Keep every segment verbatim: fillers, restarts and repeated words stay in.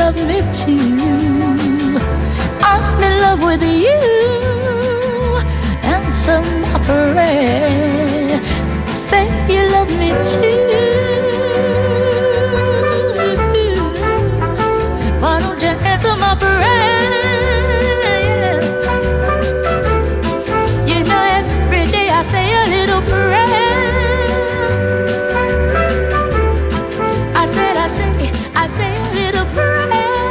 love me too. I'm in love with you. Answer my prayer. Say you love me too. Why don't you answer my prayer? You know every day I say a little prayer. I said I say, I say a little prayer.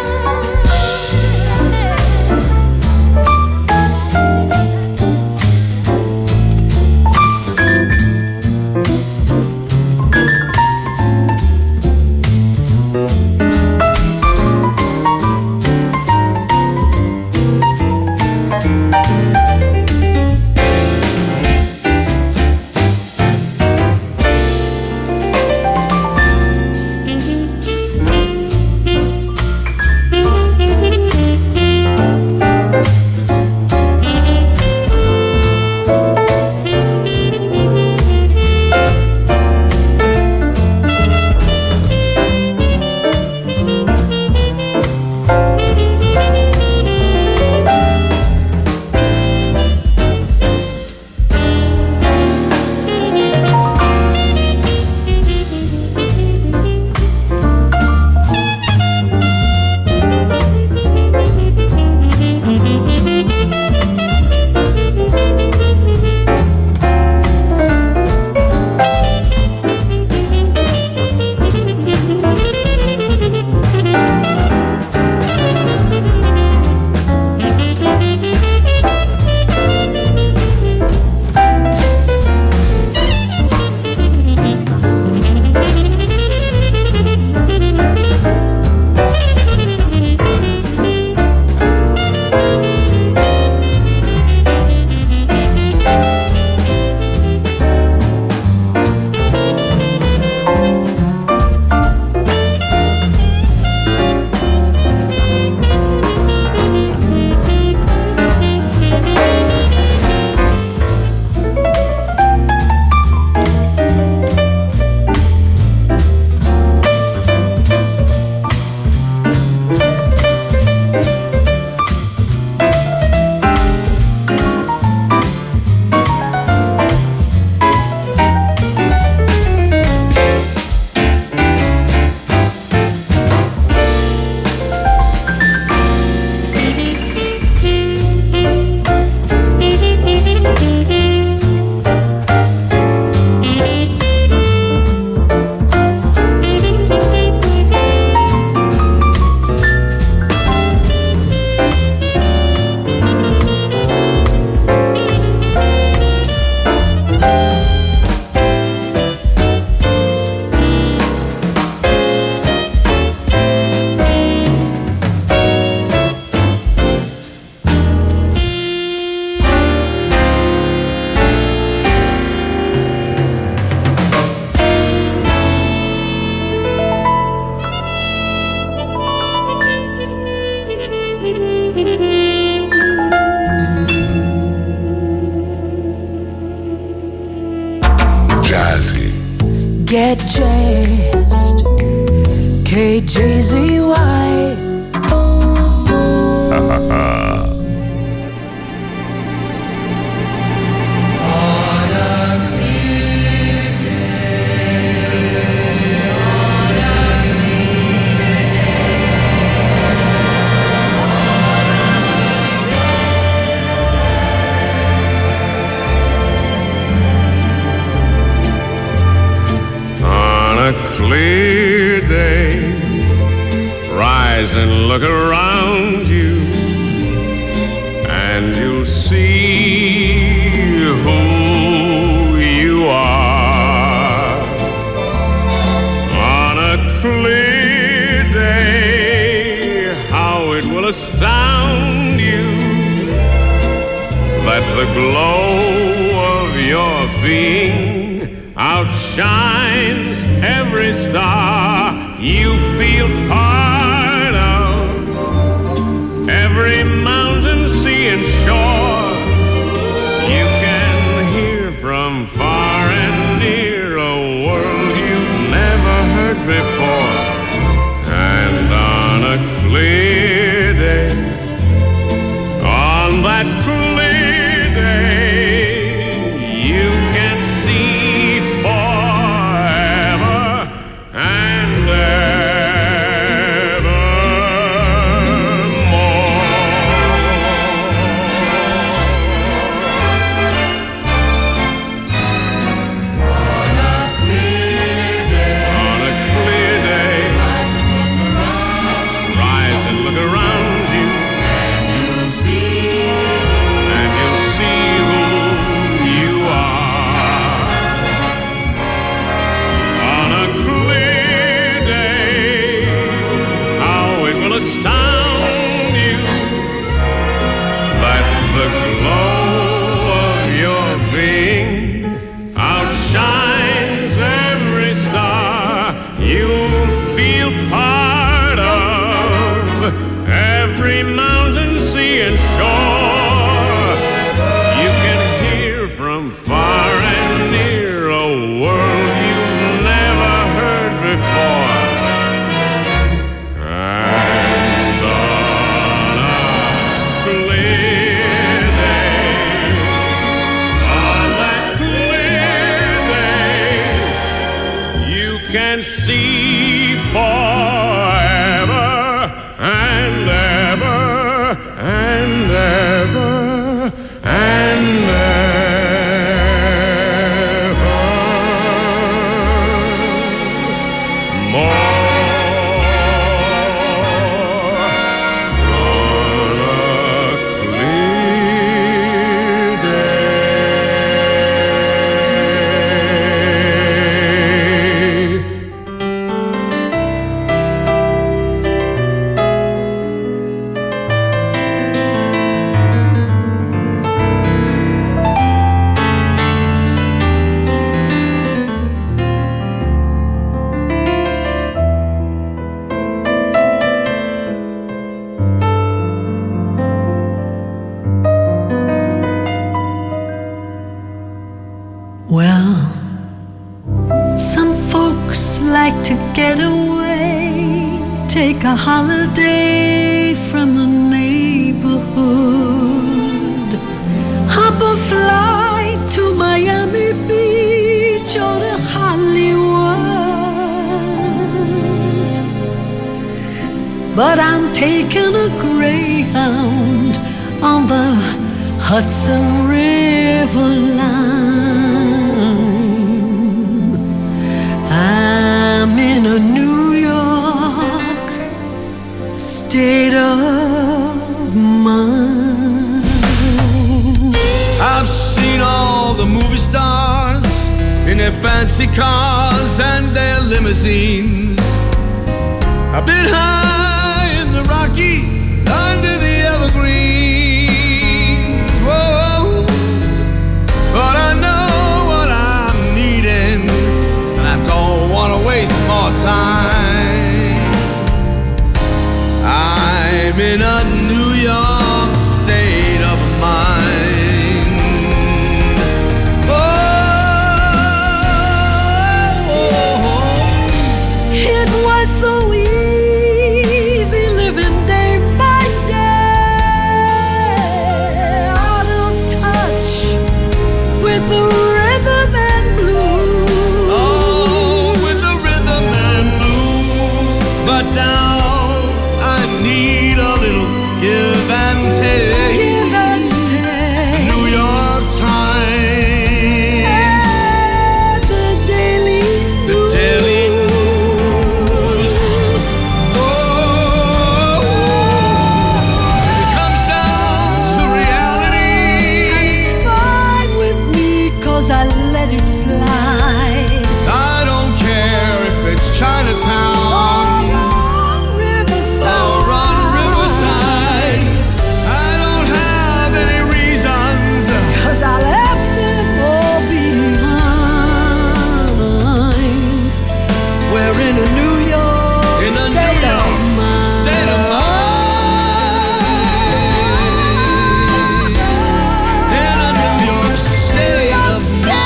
Get jazzed, K J Z Y. Ha ha ha. Clear day, rise and look around you, and you'll see who you are. On a clear day, how it will astound you that the glow of your being outshines every star you feel part of, every mountain, sea, and shore. You can hear from far and near a world you've never heard before. And on a clear take a holiday from the neighborhood. Hop a flight to Miami Beach or to Hollywood. But I'm taking a Greyhound on the Hudson River line. I'm in a New York state of mind. I've seen all the movie stars in their fancy cars and their limousines. I've been high in the Rockies under the evergreens. Whoa, but I know what I'm needing, and I don't want to waste more time. I'm in a New York state of mind. Oh, it was so easy living day by day, out of touch with the rhythm and blues. Oh, with the rhythm and blues. But now I need a little give and take. Give and take. New York Times, And the daily the Daily News. Oh, it comes down to reality. It's fine with me 'cause I let it slide. I don't care if it's Chinatown or on Riverside. I don't have any reasons. 'Cause I left them all behind. We're in a New York In a New state of York mind. state of mind. In a New York state of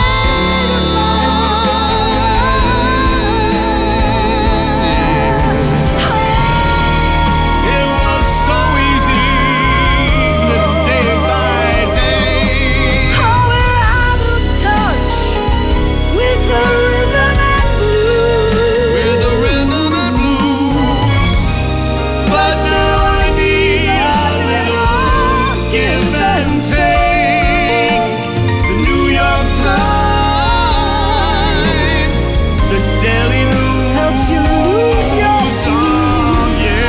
mind. It was so easy, day by day. Oh, we're out of touch with the rhythm and blues. With the rhythm and blues. But now I need a little give and take. The New York Times, the Daily News. Helps you lose your Oh,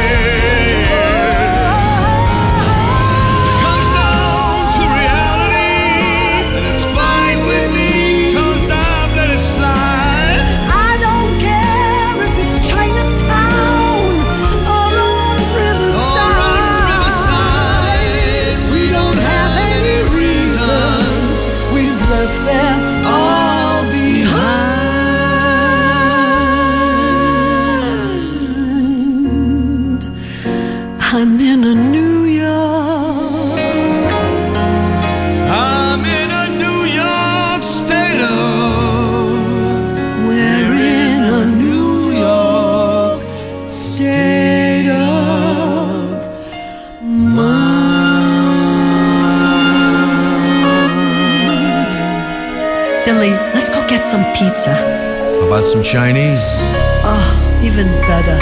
yeah. It comes down to reality, and it's fine with me 'cause I've let it slide. I don't care if it's Chinatown or on Riverside. Or on Riverside, we don't have any reasons. We've left them all behind. I'm in a New York. I'm in a New York state of. We're in a New York state of mind. Billy, let's go get some pizza. How about some Chinese? Oh, even better.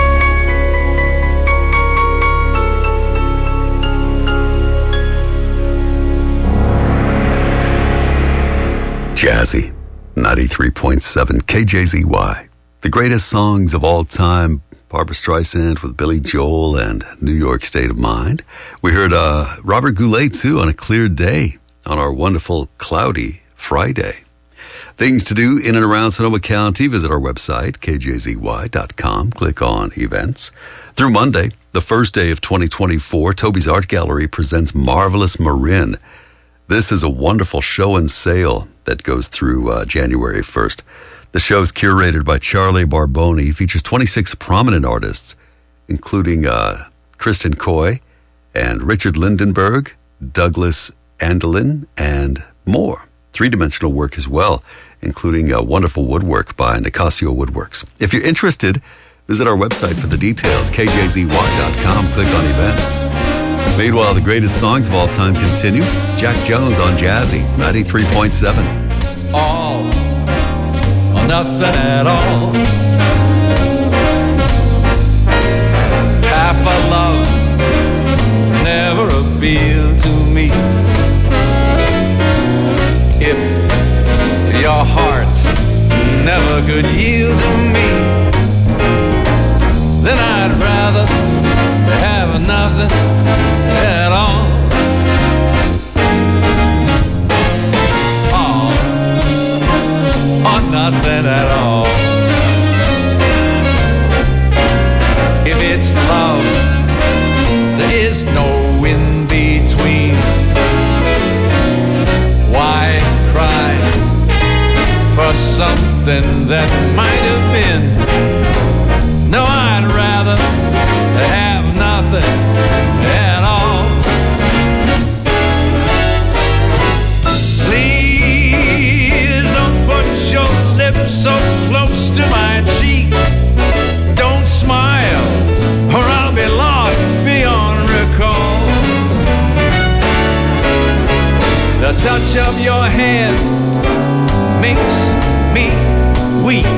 Jazzy, ninety-three point seven K J Z Y. The greatest songs of all time, Barbra Streisand with Billy Joel and New York State of Mind. We heard uh, Robert Goulet, too, on A Clear Day on our wonderful cloudy Friday. Things to do in and around Sonoma County. Visit our website, K J Z Y dot com. Click on events. Through Monday, the first day of twenty twenty-four, Toby's Art Gallery presents Marvelous Marin. This is a wonderful show and sale that goes through uh, January first. The show is curated by Charlie Barboni, features twenty-six prominent artists, including uh, Kristen Coy and Richard Lindenberg, Douglas Andelin, and more. Three-dimensional work as well, including uh, wonderful woodwork by Nicasio Woodworks. If you're interested, Visit our website for the details, K J Z Y dot com. Click on events. Meanwhile, the greatest songs of all time continue. Jack Jones on Jazzy, ninety-three point seven. All or nothing at all. Half a love never appealed to me. If your heart never could yield to me, then I'd rather have nothing at all. All or nothing at all. If it's love, there is no in between. Why cry for something that might have been? No, I'd rather have nothing at all. Please don't put your lips so close to my cheek. Don't smile, or I'll be lost beyond recall. The touch of your hand makes me weak,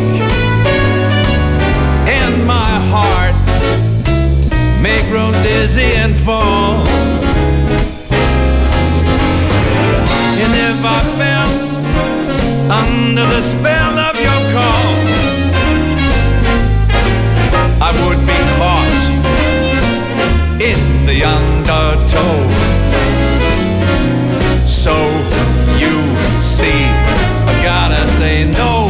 and my heart may grow dizzy and fall. And if I fell under the spell of your call, I would be caught in the undertow. So you see, I gotta say no.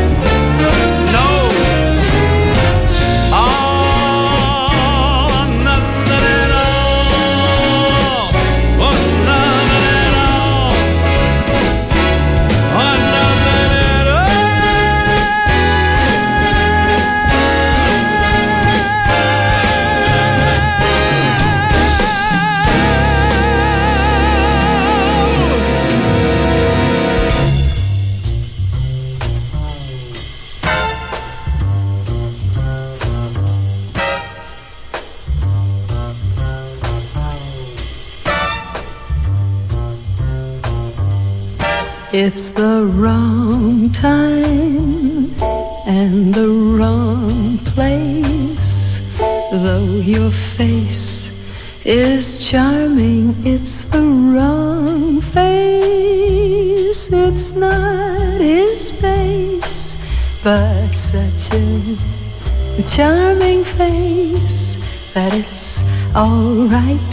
It's the wrong time and the wrong place. Though your face is charming, it's the wrong face. It's not his face, but such a charming face that it's all right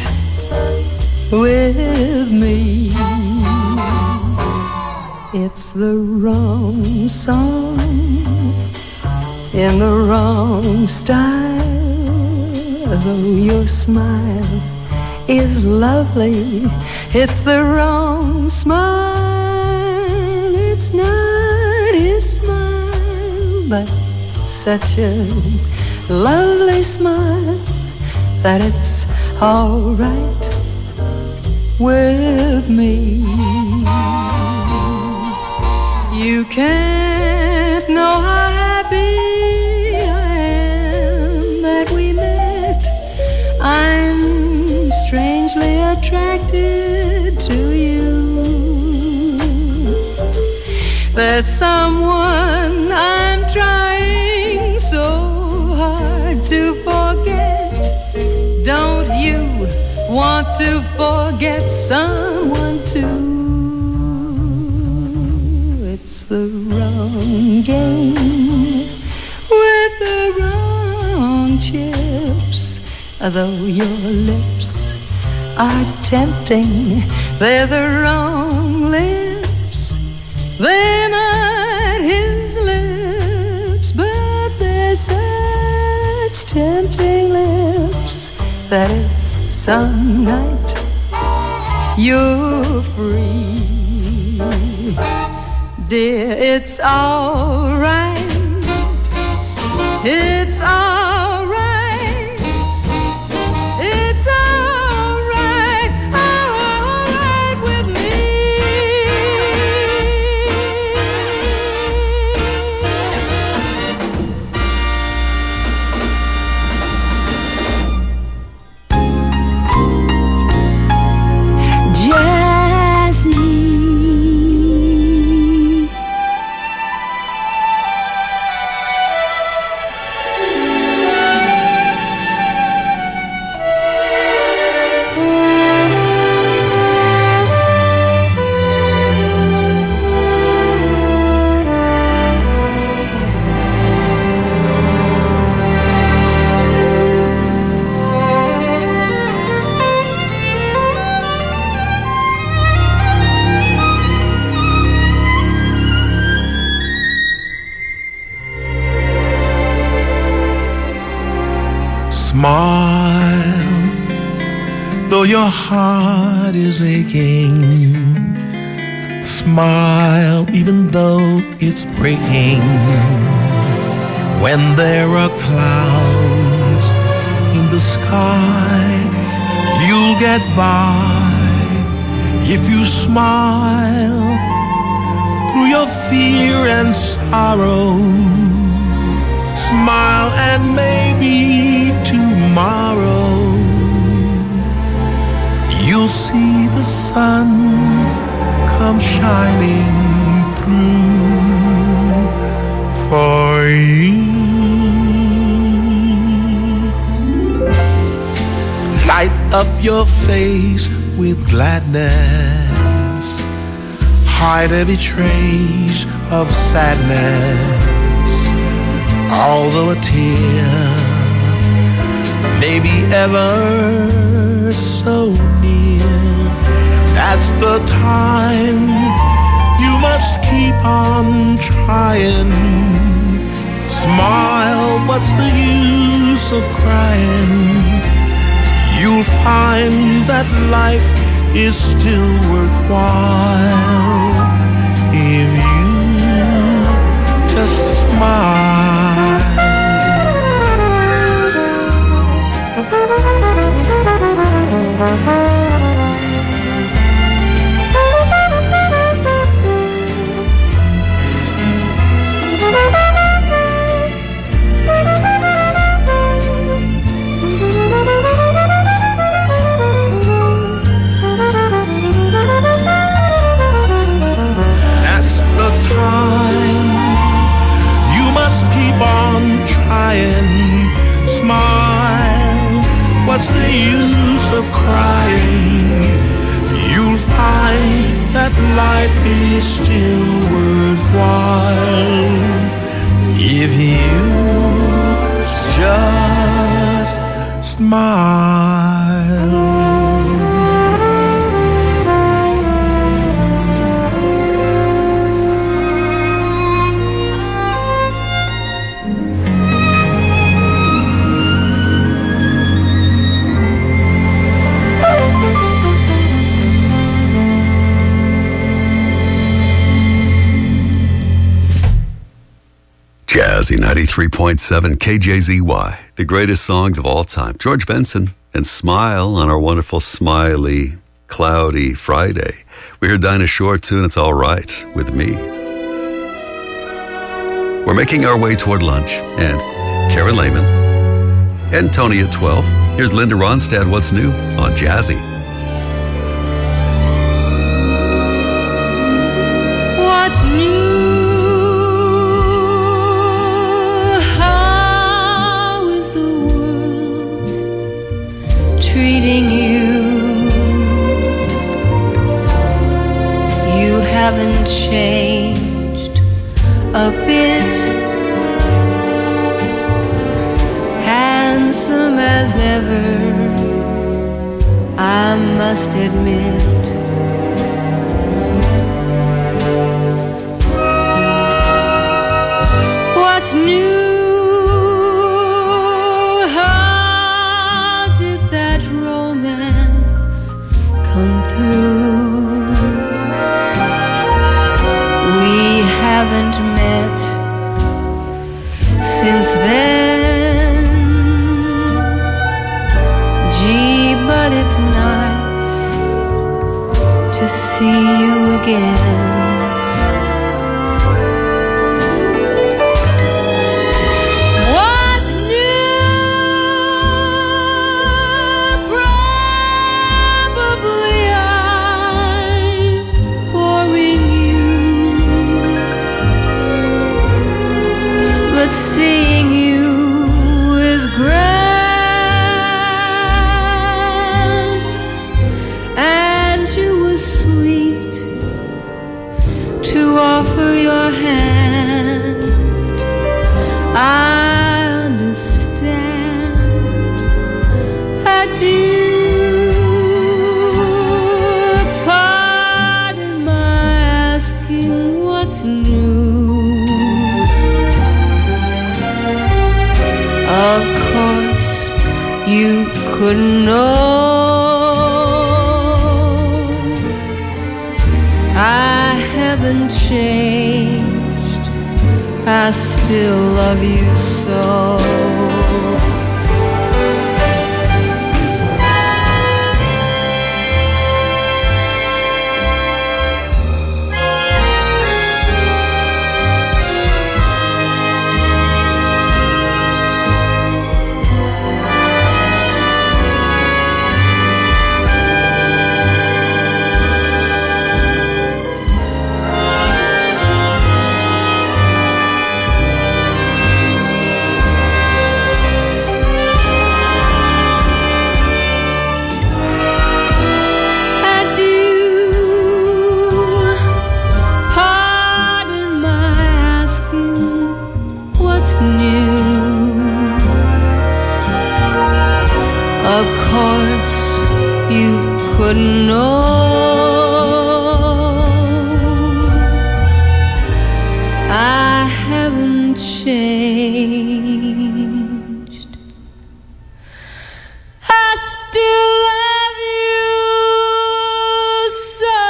with me. It's the wrong song in the wrong style. Though your smile is lovely, it's the wrong smile. It's not his smile, but such a lovely smile that it's all right with me. You can't know how happy I am that we met. I'm strangely attracted to you. There's someone I'm trying so hard to forget. Don't you want to forget someone too? It's the wrong game with the wrong chips. Though your lips are tempting, they're the wrong lips. They're not his lips, but they're such tempting lips that if some night you're free, dear, it's all right. It's all right. It's all right. All right with me. Smile, though your heart is aching. Smile, even though it's breaking. When there are clouds in the sky, you'll get by if you smile through your fear and sorrow. Smile and maybe tomorrow you'll see the sun come shining through for you. Light up your face with gladness, hide every trace of sadness. Although a tear may be ever so near, that's the time you must keep on trying. Smile, what's the use of crying? You'll find that life is still worthwhile if you just smile. That's the time you must keep on trying. Smile, what's the use of crying? You'll find that life is still worthwhile if you just smile. Jazzy ninety-three point seven K J Z Y, the greatest songs of all time. George Benson and Smile on our wonderful, smiley, cloudy Friday. We heard Dinah Shore too, and It's All Right With Me. We're making our way toward lunch, and Karen Lehman and Tony at twelve. Here's Linda Ronstadt, What's New on Jazzy. What's new? Treating you, you haven't changed a bit. Handsome as ever, I must admit. What's new? Haven't met since then. Gee, but it's nice to see you again. But seeing you is grand, and you were sweet to offer your hand. I understand, I do. Pardon my asking what's new. Of course, you couldn't know. I haven't changed, I still love you so. Of course you couldn't know. I haven't changed, I still love you so.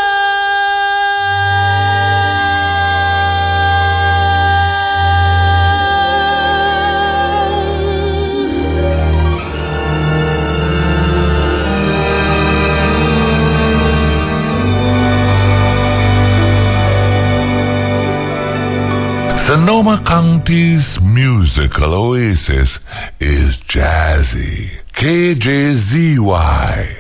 Sonoma County's musical oasis is Jazzy. K J Z Y.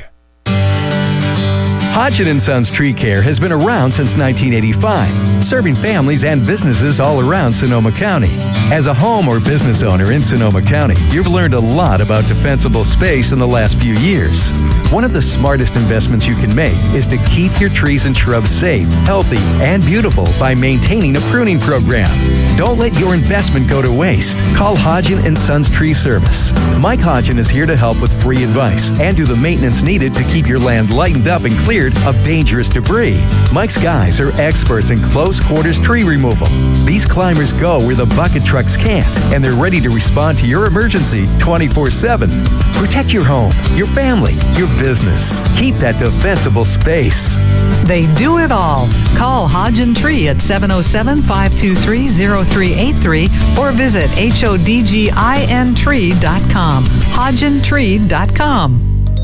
Hodgin and Sons Tree Care has been around since nineteen eighty-five, serving families and businesses all around Sonoma County. As a home or business owner in Sonoma County, you've learned a lot about defensible space in the last few years. One of the smartest investments you can make is to keep your trees and shrubs safe, healthy, and beautiful by maintaining a pruning program. Don't let your investment go to waste. Call Hodgin and Sons Tree Service. Mike Hodgin is here to help with free advice and do the maintenance needed to keep your land lightened up and cleared of dangerous debris. Mike's guys are experts in close quarters tree removal. These climbers go where the bucket trucks can't, and they're ready to respond to your emergency twenty-four seven. Protect your home, your family, your business. Keep that defensible space. They do it all. Call Hodgin Tree at seven oh seven, five two three, oh three eight three or visit H O D G I N tree dot com. Hodgin Tree dot com.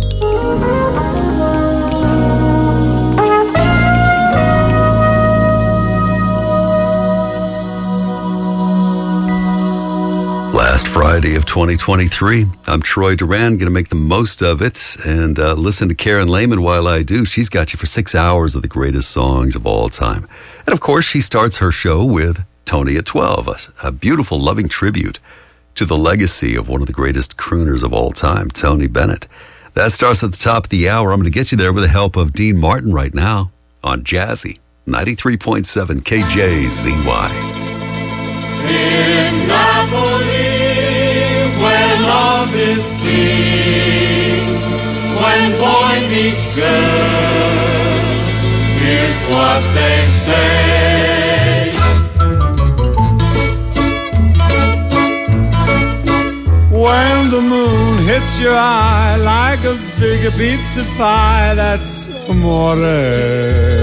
Last Friday of twenty twenty-three, I'm Troy Duran, going to make the most of it and uh, listen to Karen Lehman while I do. She's got you for six hours of the greatest songs of all time. And of course, she starts her show with Tony at twelve, a, a beautiful, loving tribute to the legacy of one of the greatest crooners of all time, Tony Bennett. That starts at the top of the hour. I'm going to get you there with the help of Dean Martin right now on Jazzy, ninety-three point seven K J Z Y. In Napoli, where love is king, when boy meets girl, here's what they say. When the moon hits your eye like a big pizza pie, that's amore.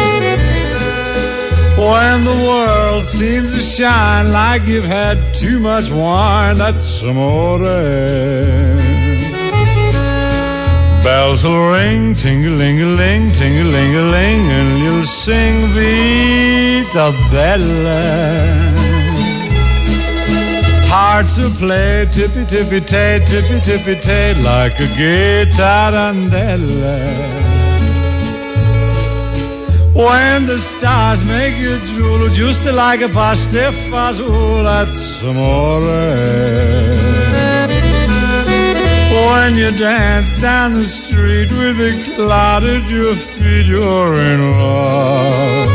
When the world seems to shine like you've had too much wine, that's amore. Bells will ring, ting-a-ling-a-ling, ting-a-ling-a-ling, and you'll sing Vita Bella. Hearts will play tippy-tippy-tay, tippy-tippy-tay, like a gay tarantella. When the stars make you drool, just like a pasta fazool, that's amore. When you dance down the street with a cloud at your feet, you're in love.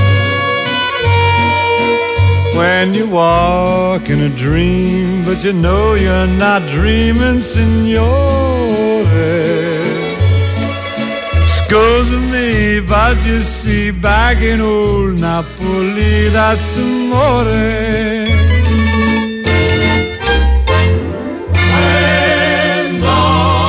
When you walk in a dream, but you know you're not dreaming, signore. Scusa me, but you see, back in old Napoli, that's amore. When the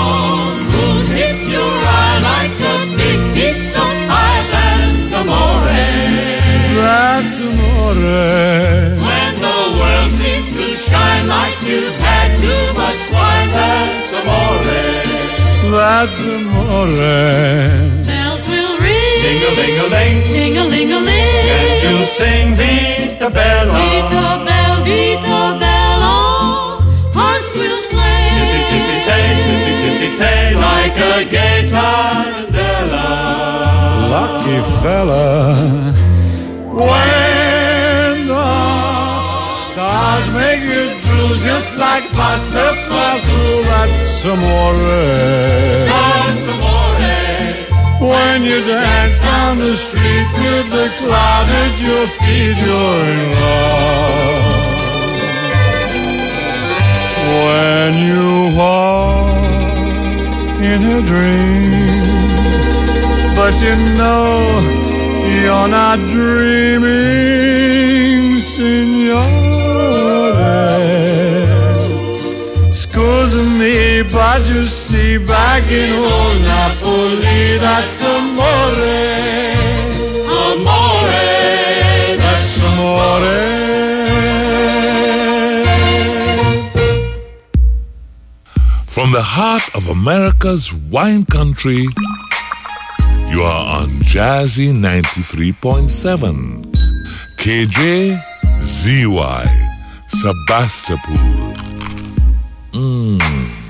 that's amore. Bells will ring, Ting-a-ling-a-ling, ting-a-ling-a-ling, and you'll sing Vita Bella. Vita Bella, Vita Bella, hearts will play, Tippy-tippy-tay, tippy-tippy-tay, like a gay tarantella. Lucky fella, when the stars make you drool just like pasta fazool, that's amore. That's amore. When you dance down the street with the cloud at your feet, you're in love. When you walk in a dream, but you know you're not dreaming, signore. Scusa me, but you see, back in old Napoli, that's amore. Amore, that's Amore. From the heart of America's wine country, you are on Jazzy ninety-three point seven. K J Z Y, Sebastopol. Mmm.